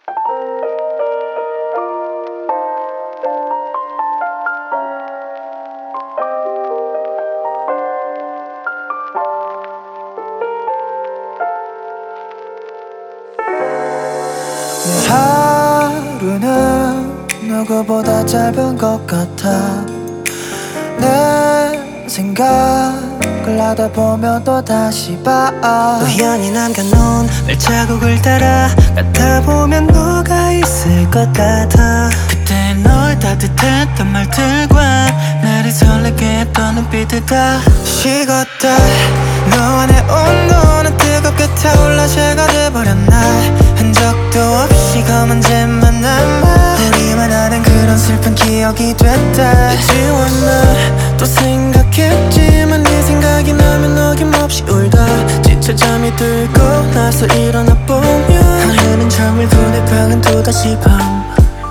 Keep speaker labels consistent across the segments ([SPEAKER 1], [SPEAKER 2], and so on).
[SPEAKER 1] 하루는 누구보다 짧은 것 같아. 내 생각을 하다 보면 또 다시 봐.
[SPEAKER 2] 우연히 남겨놓은 발자국을 따라 가다 보면 너가 있을 것 같아. 그때 널 따뜻했던 말들과 나를 설레게 했던 눈빛들 다 식었다. 너와 내 온도는 뜨겁게 타올라 죄가 돼버렸나. 흔적도 없이 검은 잼만 남아 우리만 아는 그런 슬픈 기억이 됐다. 지웠나 또 생각했지만 네 생각이 나면 어김없이 울다. 지쳐 잠이 들고 나서 일어나 보면 하늘은 저물고 내 방은 또다시 밤.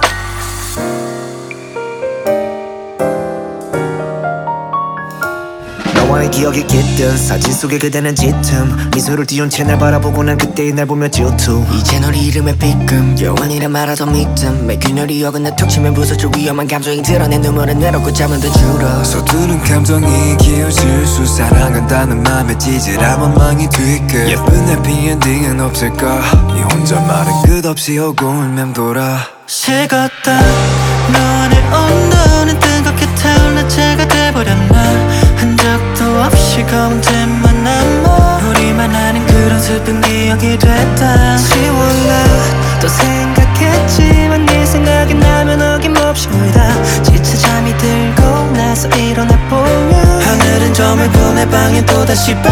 [SPEAKER 3] 너와의 기억이 깃든 사진 속에 그대는 짙음 미소를 띄운 채 날 바라보고 난 그때의 날 보며 질투.
[SPEAKER 2] 이젠 우리 이름에 삐끔 영원이라 말하던 믿음 매 균열이 어긋나 툭 치면 부서질 위험한 감정이 드러내 눈물은 내놓고 잠은 더 줄어.
[SPEAKER 4] 서투른 감정이 기어질 수 사랑한다는 맘에 찌질한 원망이 뒤끝 예쁜 해피엔딩은 없을까. 네 혼자 말은 끝없이 오고 울면 돌아.
[SPEAKER 2] 식었다. 너와 내 온도는 뜨겁게 타올라 죄가 돼버렸나. 흔적도 없이 검은 잼만 남아 우리만 아는 그런 슬픈 기억이 됐다. 지웠나 또 생각했지만 네 생각이 나면 어김없이 울다. 지쳐 잠이 들고 나서 일어나 보면 하늘은 저물고 내 방엔 또다시 밤.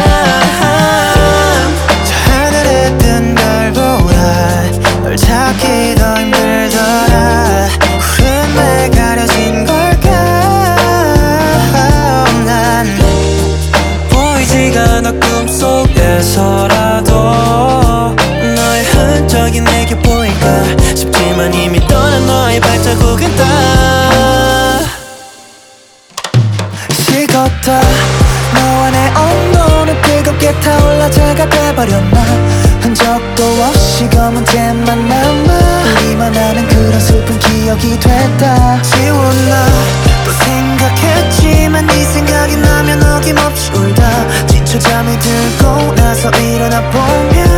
[SPEAKER 1] 저 하늘에 뜬 별보다 널 찾기 더 힘들더라. 구름에 가려진 걸까. 난
[SPEAKER 2] 보이지가 않아 꿈속에서라도 너의 흔적이 내게 보일까 싶지만 이미 떠난 너의 발자국은 다
[SPEAKER 1] 식었다. 너와 내 온도는 뜨겁게 타올라 죄가 돼버렸나. 흔적도 없이 검은 잼만 남아 우리만 아는 그런 슬픈 기억이 됐다.
[SPEAKER 2] 지웠나 또 생각했지만 네 생각이 나면 어김없이 울다. 지쳐 잠이 들고 나서 일어나 보면